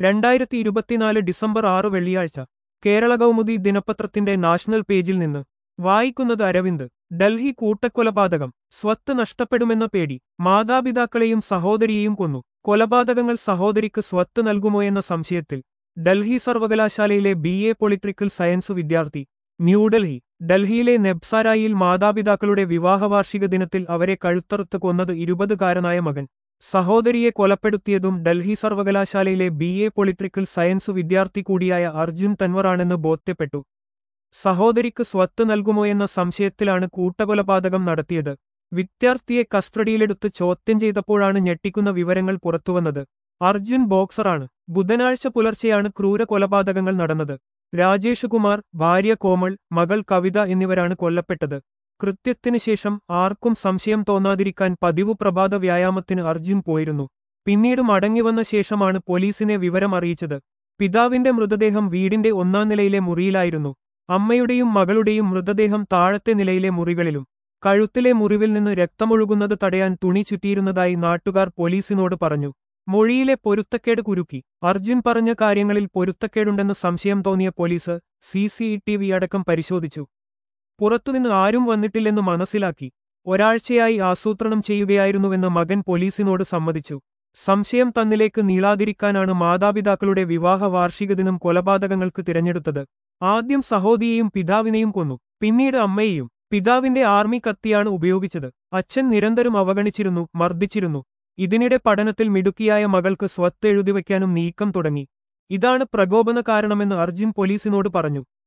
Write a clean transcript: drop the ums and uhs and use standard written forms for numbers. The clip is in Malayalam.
2024 ഡിസംബർ 6 വെള്ളിയാഴ്ച കേരള കൗമുദി ദിനപത്രത്തിന്റെ നാഷണൽ പേജിൽ നിന്ന് വായിക്കുന്നത് അരവിന്ദ്. ഡൽഹി കൂട്ടക്കൊലപാതകം, സ്വത്ത് നഷ്ടപ്പെടുമെന്ന പേടി, മാതാപിതാക്കളെയും സഹോദരിയെയും കൊന്നു. കൊലപാതകങ്ങൾ സഹോദരിക്ക് സ്വത്ത് നൽകുമോയെന്ന സംശയത്തിൽ ഡൽഹി സർവകലാശാലയിലെ BA പൊളിറ്റിക്കൽ സയൻസ് വിദ്യാർത്ഥി. ന്യൂഡൽഹി. ഡൽഹിയിലെ നെബ്സാരായിൽ മാതാപിതാക്കളുടെ വിവാഹവാർഷിക ദിനത്തിൽ അവരെ കഴുത്തറുത്ത് കൊന്നത് 20കാരനായ മകൻ. സഹോദരിയെ കൊലപ്പെടുത്തിയതും ഡൽഹി സർവകലാശാലയിലെ BA പൊളിറ്റിക്കൽ സയൻസ് വിദ്യാർത്ഥി കൂടിയായ അർജുൻ തൻവറാണെന്ന് ബോധ്യപ്പെട്ടു. സഹോദരിക്ക് സ്വത്ത് നൽകുമോയെന്ന സംശയത്തിലാണ് കൂട്ടക്കൊലപാതകം നടത്തിയത്. വിദ്യാർത്ഥിയെ കസ്റ്റഡിയിലെടുത്ത് ചോദ്യം ചെയ്തപ്പോഴാണ് ഞെട്ടിക്കുന്ന വിവരങ്ങൾ പുറത്തുവന്നത്. അർജുൻ ബോക്സറാണ്. ബുധനാഴ്ച പുലർച്ചെയാണ് ക്രൂര കൊലപാതകങ്ങൾ നടന്നത്. രാജേഷ് കുമാർ, ഭാര്യ കോമൾ, മകൾ കവിത എന്നിവരാണ് കൊല്ലപ്പെട്ടത്. കൃത്യത്തിന് ശേഷം ആർക്കും സംശയം തോന്നാതിരിക്കാൻ പതിവ് പ്രഭാത വ്യായാമത്തിന് അർജുൻ പോയിരുന്നു. പിന്നീട് മടങ്ങിവന്ന ശേഷമാണ് പോലീസിനെ വിവരം അറിയിച്ചത്. പിതാവിന്റെ മൃതദേഹം വീടിന്റെ 1-ാം നിലയിലെ മുറിയിലായിരുന്നു. അമ്മയുടെയും മകളുടെയും മൃതദേഹം താഴത്തെ നിലയിലെ മുറികളിലും. കഴുത്തിലെ മുറിവിൽ നിന്ന് രക്തമൊഴുകുന്നത് തടയാൻ തുണി ചുറ്റിയിരുന്നതായി നാട്ടുകാർ പോലീസിനോട് പറഞ്ഞു. മൊഴിയിലെ പൊരുത്തക്കേട് കുരുക്കി. അർജുൻ പറഞ്ഞ കാര്യങ്ങളിൽ പൊരുത്തക്കേടുണ്ടെന്ന് സംശയം തോന്നിയ പോലീസ് CCTV അടക്കം പരിശോധിച്ചു. പുറത്തുനിന്ന് ആരും വന്നിട്ടില്ലെന്ന് മനസ്സിലാക്കി. ഒരാഴ്ചയായി ആസൂത്രണം ചെയ്യുകയായിരുന്നുവെന്ന് മകൻ പോലീസിനോട് സമ്മതിച്ചു. സംശയം തന്നിലേക്ക് നീളാതിരിക്കാനാണ് മാതാപിതാക്കളുടെ വിവാഹ വാർഷിക ദിനം കൊലപാതകങ്ങൾക്ക് തിരഞ്ഞെടുത്തത്. ആദ്യം സഹോദരിയെയും പിതാവിനെയും കൊന്നു. പിന്നീട് അമ്മയെയും. പിതാവിന്റെ ആർമി കത്തിയാണ് ഉപയോഗിച്ചത്. അച്ഛൻ നിരന്തരം അവഗണിച്ചിരുന്നു, മർദ്ദിച്ചിരുന്നു. ഇതിനിടെ പഠനത്തിൽ മിടുക്കിയായ മകൾക്ക് സ്വത്ത് എഴുതിവെക്കാനും നീക്കം തുടങ്ങി. ഇതാണ് പ്രകോപന കാരണമെന്ന് അർജുൻ പോലീസിനോട് പറഞ്ഞു.